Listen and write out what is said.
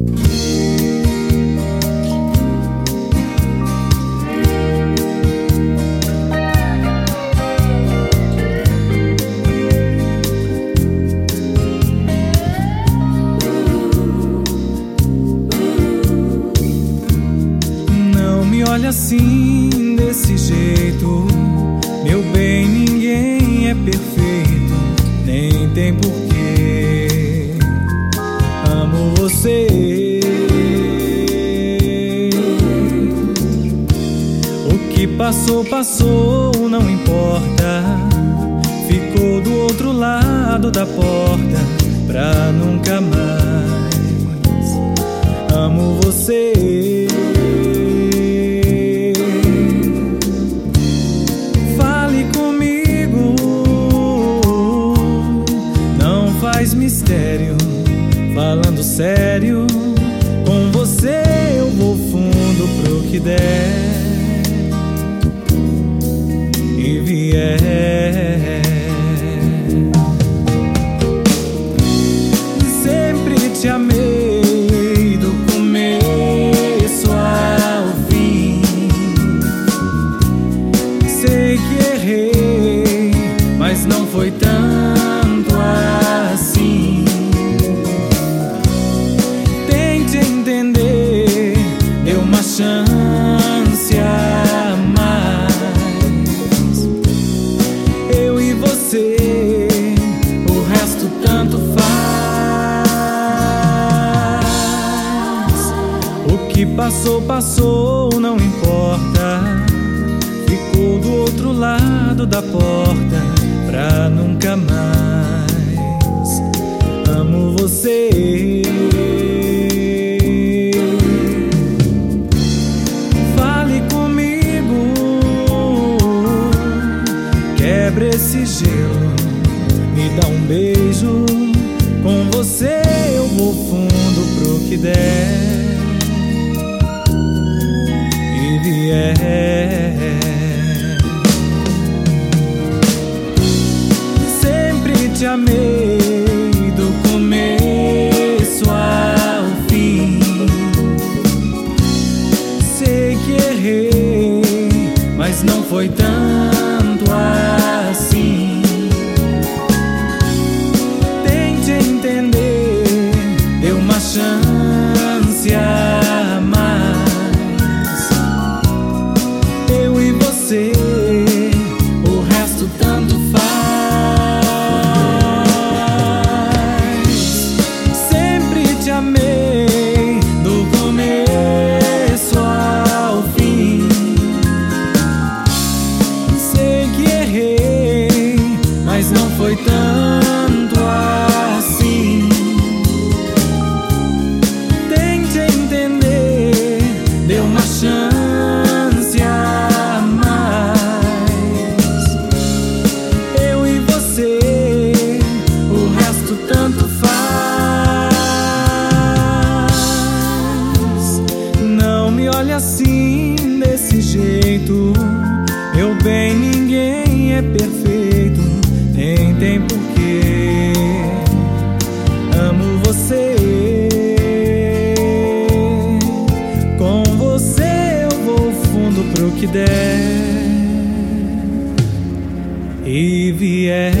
Olha assim, desse jeito, meu bem, ninguém é perfeito, nem tem porquê. Amo você. O que passou, passou, não importa. Ficou do outro lado da porta pra nunca mais. Amo você. Mistério, falando sério, com você eu vou fundo pro que der e vier. Sempre te amei do começo ao fim. Sei que errei, mas não foi tanto assim. Tente entender, dê uma chance a mais. Eu e você, o resto tanto faz. O que passou, passou, não importa. Ficou do outro lado da porta pra nunca mais. Amo você. Fale comigo, quebre esse gelo, me dá um beijo. Com você eu vou fundo pro que der e vier. Te amei do começo ao fim. Sei que errei, mas não foi tanto assim. Tente entender, dê uma chance a mais. Eu e você, o resto tanto faz. Te amei do começo ao fim. Sei que errei, mas não foi tanto assim. Tente entender, dê uma chance a mais. Eu e você, o resto tanto faz. Olha assim, desse jeito, meu bem, ninguém é perfeito, nem tem porquê. Amo você. Com você eu vou fundo pro que der e vier.